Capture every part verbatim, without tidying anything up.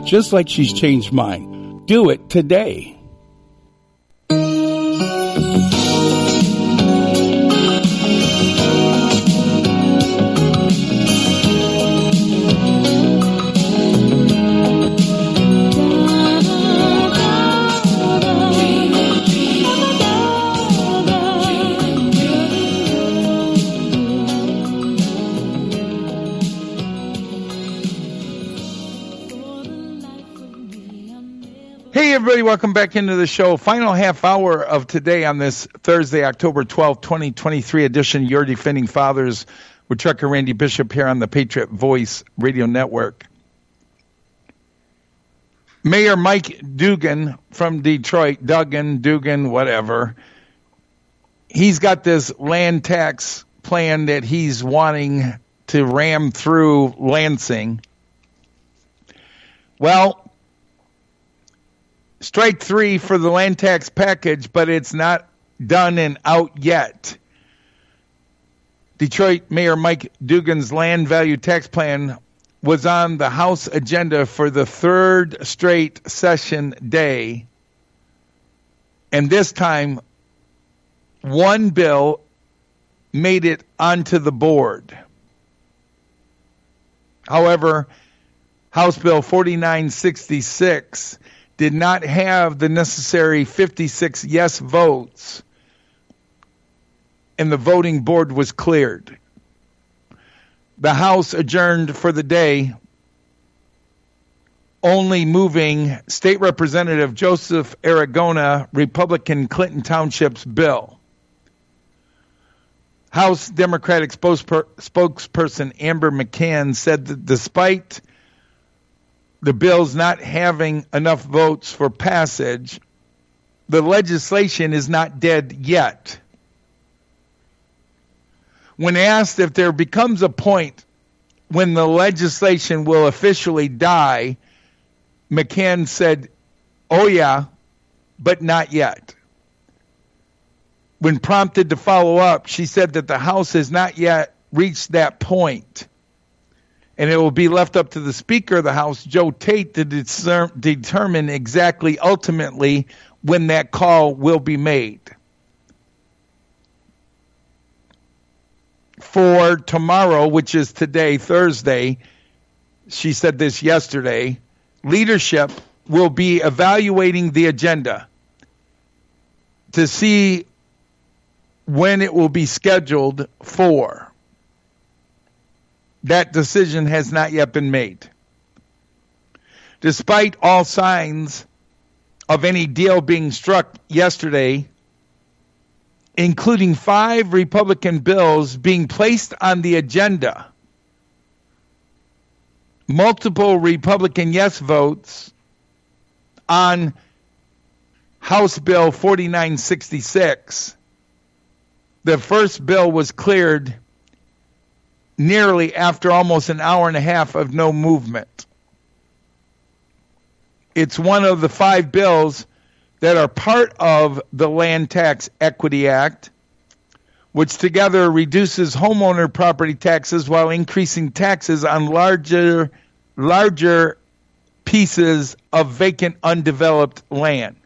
just like she's changed mine. Do it today. Everybody, welcome back into the show. Final half hour of today on this Thursday, October twelfth, twenty twenty-three edition, Your Defending Fathers, with Trucker Randy Bishop here on the Patriot Voice Radio Network. Mayor Mike Duggan from Detroit, Duggan, Dugan, whatever, he's got this land tax plan that he's wanting to ram through Lansing. Well, strike three for the land tax package, but it's not done and out yet. Detroit Mayor Mike Duggan's land value tax plan was on the House agenda for the third straight session day. And this time, one bill made it onto the board. However, House Bill forty-nine sixty-six did not have the necessary fifty-six yes votes, and the voting board was cleared. The House adjourned for the day, only moving State Representative Joseph Aragona, Republican Clinton Township's bill. House Democratic spokesperson Amber McCann said that despite the bill's not having enough votes for passage, the legislation is not dead yet. When asked if there becomes a point when the legislation will officially die, McCann said, "Oh yeah, but not yet." When prompted to follow up, she said that the House has not yet reached that point, and it will be left up to the Speaker of the House, Joe Tate, to discern, determine exactly ultimately when that call will be made. For tomorrow, which is today, Thursday, she said this yesterday, leadership will be evaluating the agenda to see when it will be scheduled for. That decision has not yet been made. Despite all signs of any deal being struck yesterday, including five Republican bills being placed on the agenda, multiple Republican yes votes on House Bill forty-nine sixty-six, the first bill was cleared nearly after almost an hour and a half of no movement. It's one of the five bills that are part of the Land Tax Equity Act, which together reduces homeowner property taxes while increasing taxes on larger, larger pieces of vacant, undeveloped land.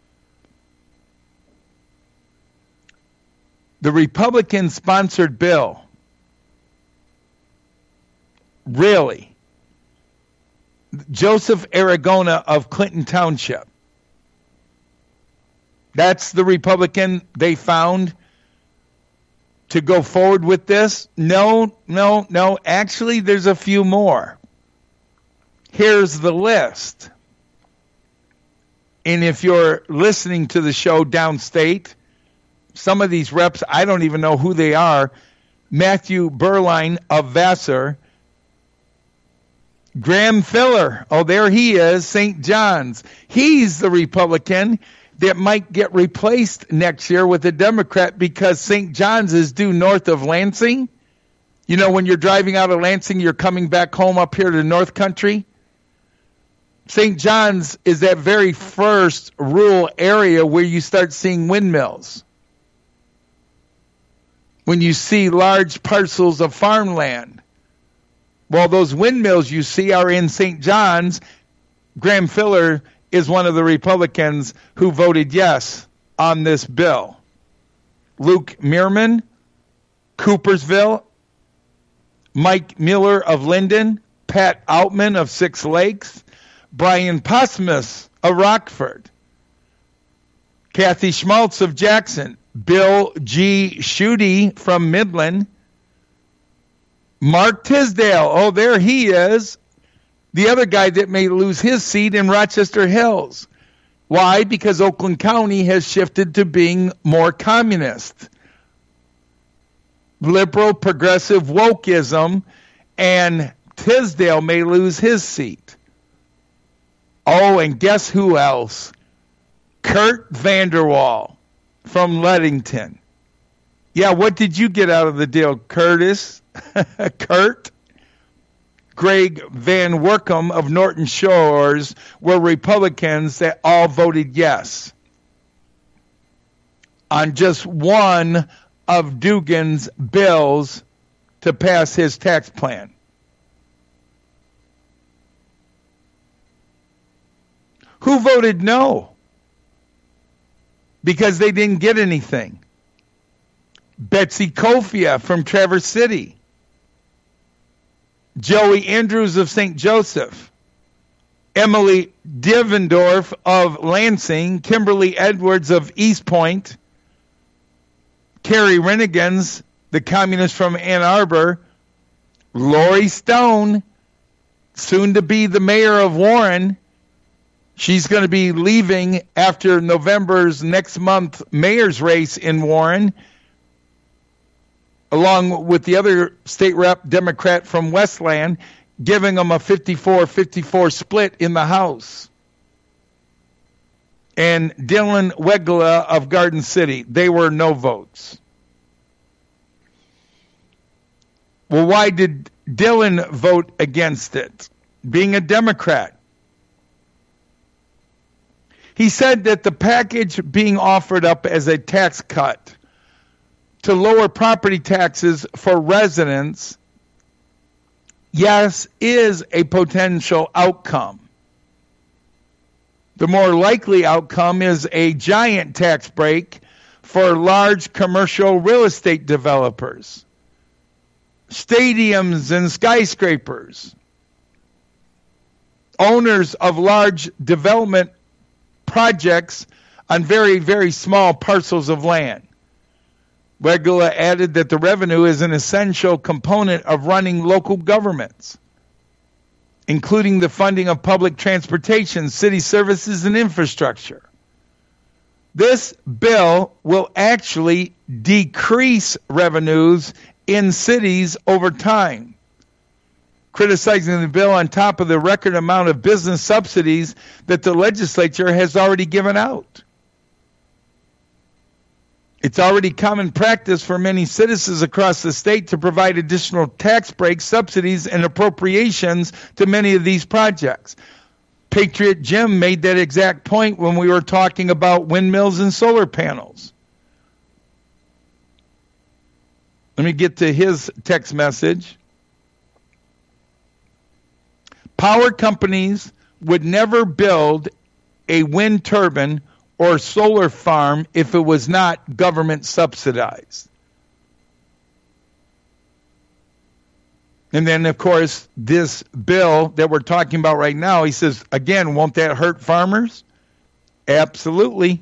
The Republican-sponsored bill, really, Joseph Aragona of Clinton Township, that's the Republican they found to go forward with this? No, no, no. Actually, there's a few more. Here's the list. And if you're listening to the show downstate, some of these reps, I don't even know who they are. Matthew Berline of Vassar. Graham Filler, oh, there he is, Saint John's. He's the Republican that might get replaced next year with a Democrat because Saint John's is due north of Lansing. You know, when you're driving out of Lansing, you're coming back home up here to North Country. Saint John's is that very first rural area where you start seeing windmills. When you see large parcels of farmland. Well, those windmills you see are in Saint John's, Graham Filler is one of the Republicans who voted yes on this bill. Luke Meerman, Coopersville, Mike Miller of Linden, Pat Outman of Six Lakes, Brian Posmus of Rockford, Kathy Schmaltz of Jackson, Bill G. Schutte from Midland, Mark Tisdale, oh, there he is, the other guy that may lose his seat in Rochester Hills. Why? Because Oakland County has shifted to being more communist. Liberal, progressive wokeism, and Tisdale may lose his seat. Oh, and guess who else? Kurt Vanderwall from Ludington. Yeah, what did you get out of the deal, Curtis? Kurt? Greg Van Workum of Norton Shores were Republicans that all voted yes on just one of Dugan's bills to pass his tax plan. Who voted no? Because they didn't get anything. Betsy Kofia from Traverse City. Joey Andrews of Saint Joseph. Emily Divendorf of Lansing. Kimberly Edwards of East Point. Carrie Renegans, the communist from Ann Arbor. Lori Stone, soon to be the mayor of Warren. She's going to be leaving after November's next month mayor's race in Warren, along with the other state rep Democrat from Westland, giving them a fifty-four fifty-four split in the House. And Dylan Wegla of Garden City, they were no votes. Well, why did Dylan vote against it, being a Democrat? He said that the package being offered up as a tax cut to lower property taxes for residents, yes, is a potential outcome. The more likely outcome is a giant tax break for large commercial real estate developers, stadiums and skyscrapers, owners of large development projects on very, very small parcels of land. Wegula added that the revenue is an essential component of running local governments, including the funding of public transportation, city services, and infrastructure. This bill will actually decrease revenues in cities over time. Criticizing the bill on top of the record amount of business subsidies that the legislature has already given out. It's already common practice for many citizens across the state to provide additional tax breaks, subsidies, and appropriations to many of these projects. Patriot Jim made that exact point when we were talking about windmills and solar panels. Let me get to his text message. Power companies would never build a wind turbine or solar farm if it was not government subsidized. And then, of course, this bill that we're talking about right now, he says, again, won't that hurt farmers? Absolutely.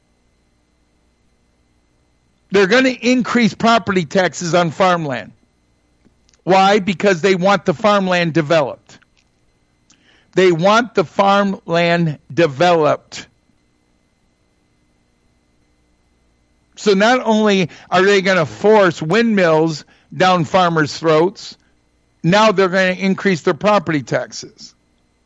They're going to increase property taxes on farmland. Why? Because they want the farmland developed. They want the farmland developed. So not only are they going to force windmills down farmers' throats, now they're going to increase their property taxes.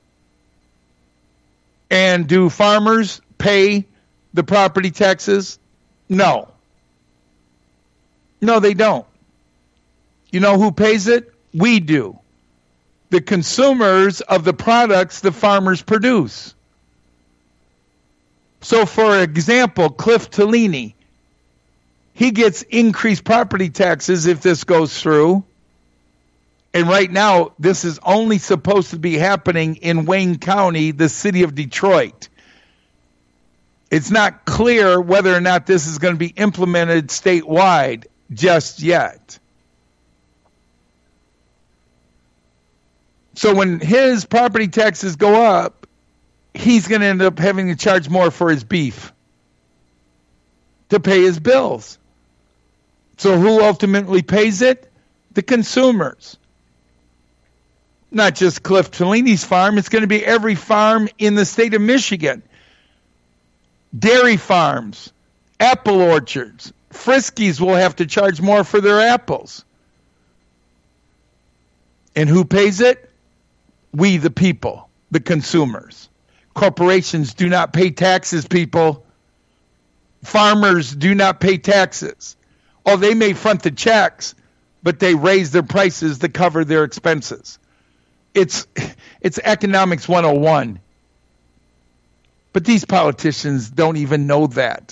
And do farmers pay the property taxes? No. No, they don't. You know who pays it? We do. The consumers of the products the farmers produce. So, for example, Cliff Tellini, he gets increased property taxes if this goes through, And right now, this is only supposed to be happening in Wayne County, the city of Detroit. It's not clear whether or not this is going to be implemented statewide just yet. So when his property taxes go up, he's going to end up having to charge more for his beef to pay his bills. So who ultimately pays it? The consumers. Not just Cliff Tellini's farm. It's going to be every farm in the state of Michigan. Dairy farms, apple orchards. Friskies will have to charge more for their apples. And who pays it? We, the people, the consumers. Corporations do not pay taxes, people. Farmers do not pay taxes. Oh, they may front the checks, but they raise their prices to cover their expenses. It's it's economics one oh one. But these politicians don't even know that.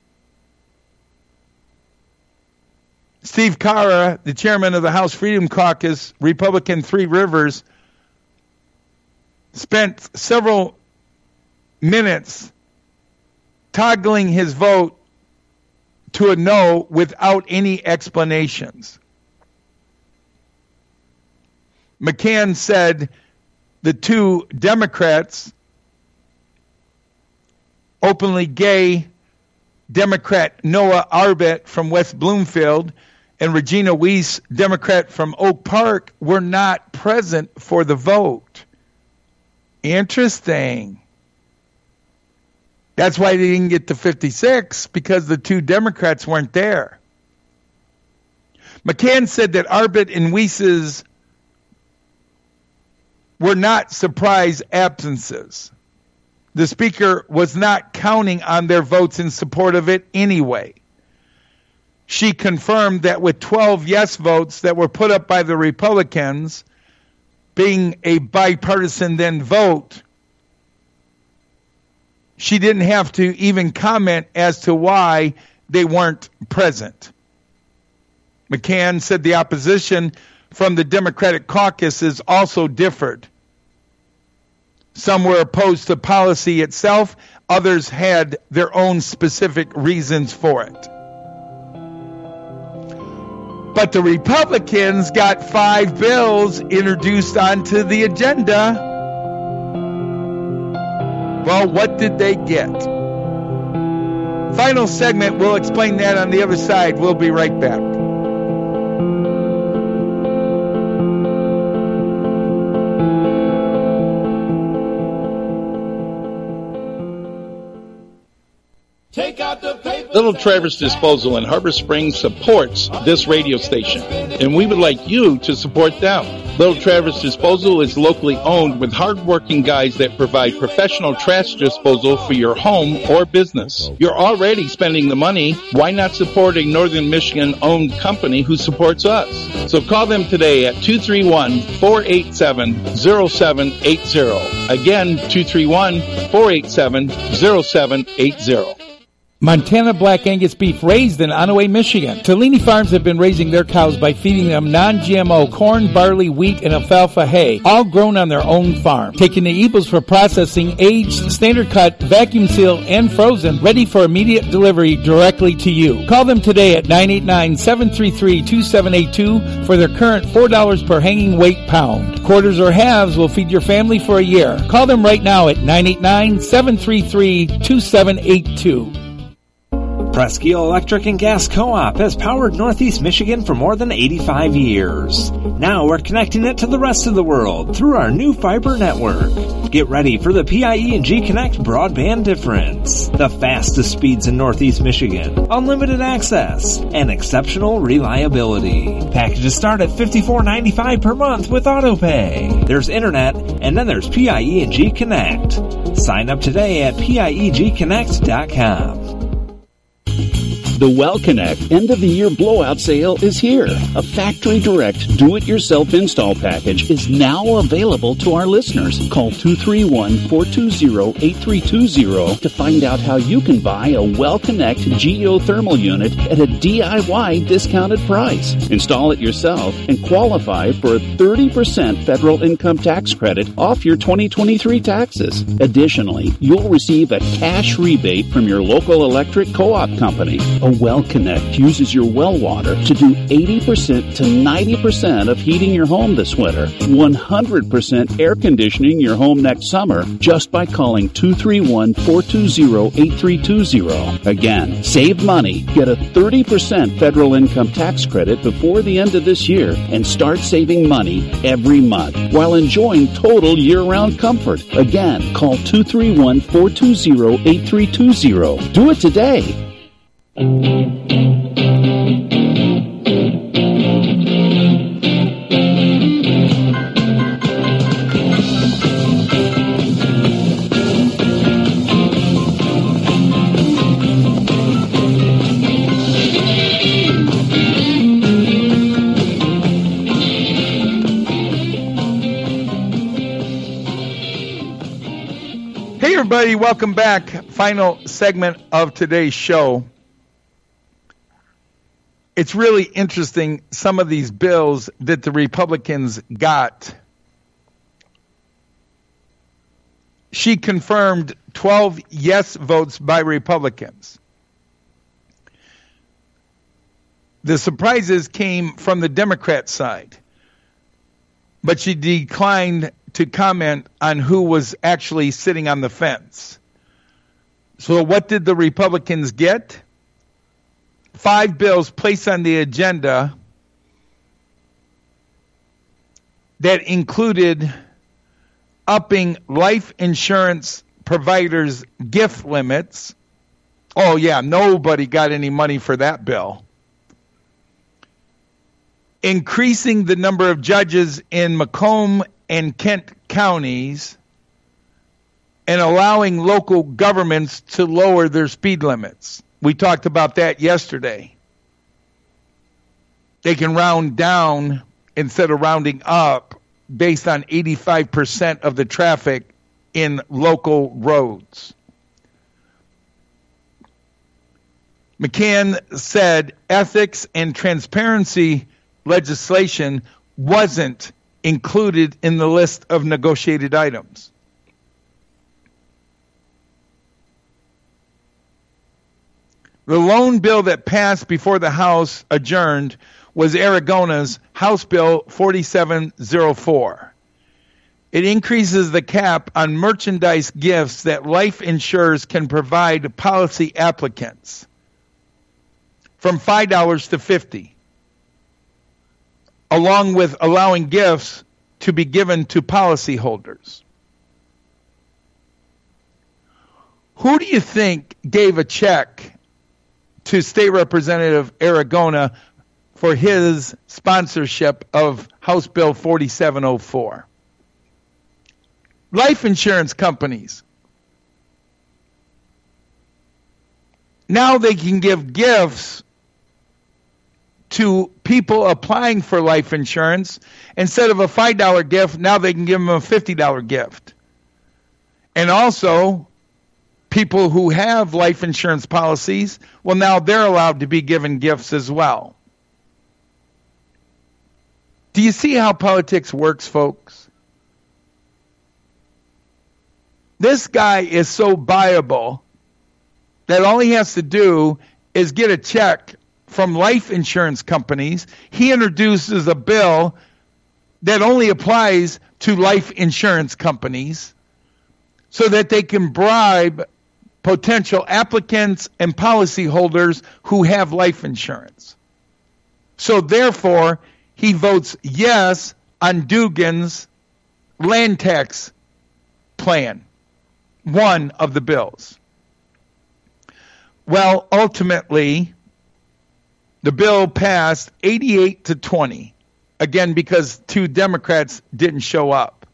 Steve Carra, the chairman of the House Freedom Caucus, Republican Three Rivers, spent several minutes toggling his vote to a no without any explanations. McCann said the two Democrats, openly gay Democrat Noah Arbit from West Bloomfield and Regina Weiss, Democrat from Oak Park, were not present for the vote. Interesting. That's why they didn't get to fifty-six, because the two Democrats weren't there. McCann said that Arbit and Weiss's were not surprise absences. The speaker was not counting on their votes in support of it anyway. She confirmed that with twelve yes votes that were put up by the Republicans, being a bipartisan then vote, she didn't have to even comment as to why they weren't present. McCann said the opposition from the Democratic caucuses also differed. Some were opposed to policy itself. Others had their own specific reasons for it. But the Republicans got five bills introduced onto the agenda. Well, what did they get? Final segment, we'll explain that on the other side. We'll be right back. Little Traverse Disposal in Harbor Springs supports this radio station, and we would like you to support them. Little Traverse Disposal is locally owned with hardworking guys that provide professional trash disposal for your home or business. You're already spending the money. Why not support a Northern Michigan-owned company who supports us? So call them today at two three one, four eight seven, zero seven eight zero. Again, two three one, four eight seven, zero seven eight zero. Montana Black Angus beef raised in Onaway, Michigan. Tellini Farms have been raising their cows by feeding them non-G M O corn, barley, wheat, and alfalfa hay, all grown on their own farm. Taking the eagles for processing, aged, standard cut, vacuum sealed, and frozen, ready for immediate delivery directly to you. Call them today at nine eight nine, seven three three, two seven eight two for their current four dollars per hanging weight pound. Quarters or halves will feed your family for a year. Call them right now at nine eight nine, seven three three, two seven eight two. Presque Electric and Gas Co-op has powered Northeast Michigan for more than eighty-five years. Now we're connecting it to the rest of the world through our new fiber network. Get ready for the P I E and G Connect broadband difference. The fastest speeds in Northeast Michigan, unlimited access, and exceptional reliability. Packages start at fifty-four ninety-five per month with AutoPay. There's internet, and then there's P I E and G Connect. Sign up today at P I E G connect dot com. The WellConnect end-of-the-year blowout sale is here. A factory-direct, do-it-yourself install package is now available to our listeners. Call two three one, four two zero, eight three two zero to find out how you can buy a WellConnect geothermal unit at a D I Y discounted price. Install it yourself and qualify for a thirty percent federal income tax credit off your twenty twenty-three taxes. Additionally, you'll receive a cash rebate from your local electric co-op company. A WellConnect uses your well water to do eighty percent to ninety percent of heating your home this winter, one hundred percent air conditioning your home next summer, just by calling two three one, four two zero, eight three two zero. Again, save money, get a thirty percent federal income tax credit before the end of this year, and start saving money every month while enjoying total year-round comfort. Again, call two three one, four two zero, eight three two zero. Do it today. Hey everybody, welcome back. Final segment of today's show. It's really interesting, some of these bills that the Republicans got. She confirmed twelve yes votes by Republicans. The surprises came from the Democrat side, but she declined to comment on who was actually sitting on the fence. So what did the Republicans get? Five bills placed on the agenda that included upping life insurance providers' gift limits. Oh yeah, nobody got any money for that bill. Increasing the number of judges in Macomb and Kent counties, and allowing local governments to lower their speed limits. We talked about that yesterday. They can round down instead of rounding up based on eighty-five percent of the traffic in local roads. McCann said ethics and transparency legislation wasn't included in the list of negotiated items. The lone bill that passed before the House adjourned was Arizona's House Bill forty-seven oh four. It increases the cap on merchandise gifts that life insurers can provide policy applicants from five dollars to fifty dollars. Along with allowing gifts to be given to policyholders. Who do you think gave a check to State Representative Aragona for his sponsorship of House Bill forty-seven oh four? Life insurance companies. Now they can give gifts to people applying for life insurance. Instead of a five dollar gift, now they can give them a fifty dollar gift. And also, people who have life insurance policies, well, now they're allowed to be given gifts as well. Do you see how politics works, folks? This guy is so buyable that all he has to do is get a check from life insurance companies. He introduces a bill that only applies to life insurance companies so that they can bribe potential applicants and policyholders who have life insurance. So therefore, he votes yes on Dugan's land tax plan, one of the bills. Well, ultimately, the bill passed eighty-eight to twenty, again, because two Democrats didn't show up.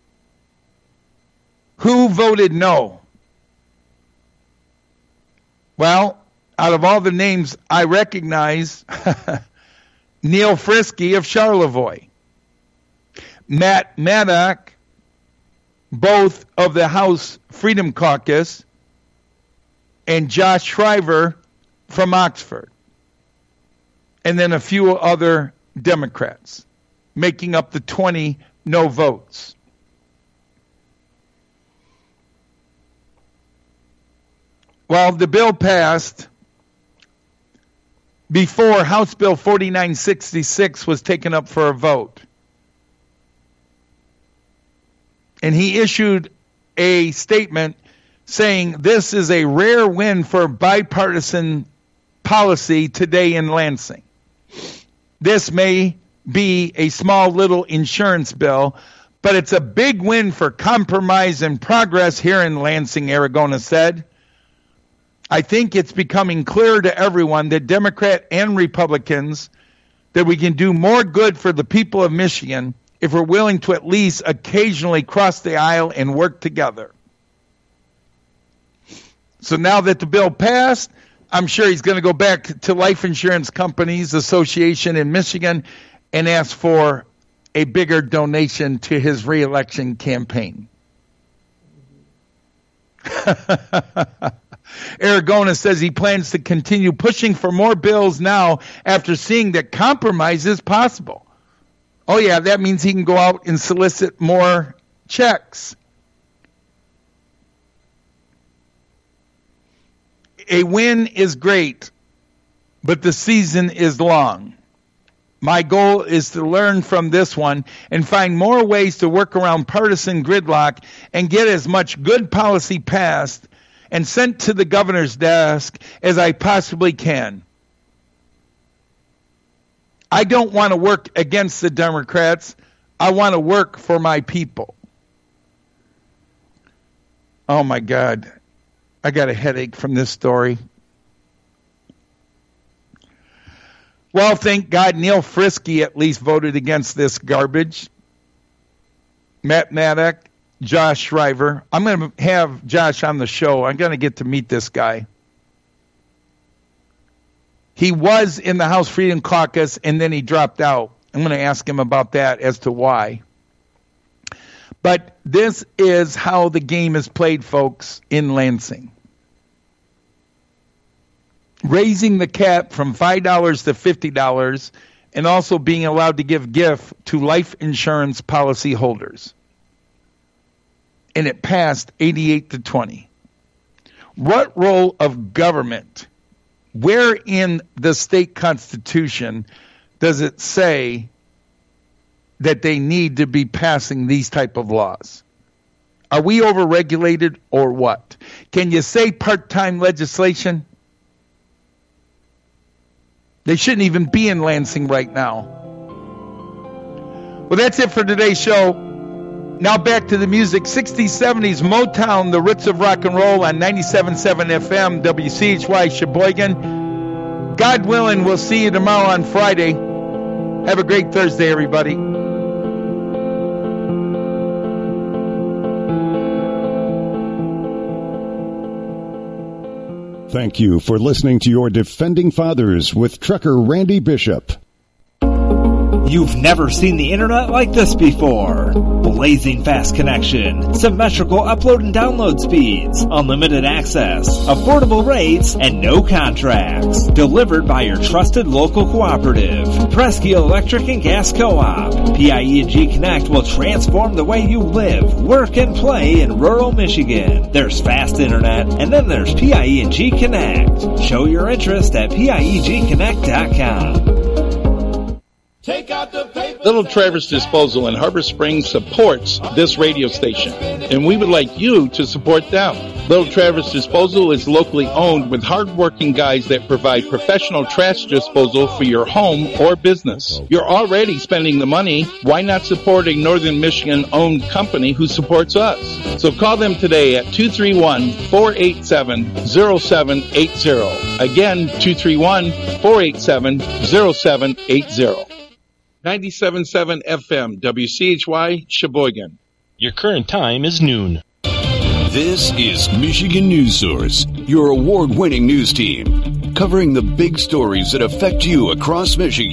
Who voted no? Well, out of all the names I recognize, Neil Frisky of Charlevoix, Matt Maddock, both of the House Freedom Caucus, and Josh Shriver from Oxford, and then a few other Democrats, making up the twenty no votes. Well, the bill passed before House Bill forty-nine sixty-six was taken up for a vote. And he issued a statement saying this is a rare win for bipartisan policy today in Lansing. This may be a small little insurance bill, but it's a big win for compromise and progress here in Lansing, Aragona said. I think it's becoming clear to everyone, that Democrat and Republicans, that we can do more good for the people of Michigan if we're willing to at least occasionally cross the aisle and work together. So now that the bill passed, I'm sure he's going to go back to Life Insurance Companies Association in Michigan and ask for a bigger donation to his reelection campaign. Aragona says he plans to continue pushing for more bills now after seeing that compromise is possible. Oh yeah, that means he can go out and solicit more checks. A win is great, but the season is long. My goal is to learn from this one and find more ways to work around partisan gridlock and get as much good policy passed and sent to the governor's desk as I possibly can. I don't want to work against the Democrats. I want to work for my people. Oh my God. I got a headache from this story. Well, thank God Neil Frisky at least voted against this garbage. Matt Maddock, Josh Shriver. I'm going to have Josh on the show. I'm going to get to meet this guy. He was in the House Freedom Caucus, and then he dropped out. I'm going to ask him about that as to why. But this is how the game is played, folks, in Lansing. Raising the cap from five dollars to fifty dollars, and also being allowed to give gift to life insurance policy holders. And it passed eighty-eight to twenty. What role of government, where in the state constitution does it say that they need to be passing these type of laws? Are we overregulated or what? Can you say part-time legislation? They shouldn't even be in Lansing right now. Well, that's it for today's show. Now back to the music. sixties, seventies, Motown, the roots of rock and roll on ninety-seven point seven F M, W C H Y Sheboygan. God willing, we'll see you tomorrow on Friday. Have a great Thursday, everybody. Thank you for listening to your Defending Fathers with Trucker Randy Bishop. You've never seen the internet like this before. Blazing fast connection, symmetrical upload and download speeds, unlimited access, affordable rates, and no contracts. Delivered by your trusted local cooperative, Presky Electric and Gas Co-op. P I E and G Connect will transform the way you live, work, and play in rural Michigan. There's fast internet, and then there's P I E and G Connect. Show your interest at P I E G connect dot com. Take out the paper. Little Traverse Disposal in Harbor Springs supports this radio station, and we would like you to support them. Little Traverse Disposal is locally owned with hardworking guys that provide professional trash disposal for your home or business. You're already spending the money. Why not support a Northern Michigan-owned company who supports us? So call them today at two three one, four eight seven, zero seven eight zero. Again, two three one, four eight seven, zero seven eight zero. ninety-seven point seven F M, W C H Y, Sheboygan. Your current time is noon. This is Michigan News Source. your award-winning news team, covering the big stories that affect you across Michigan.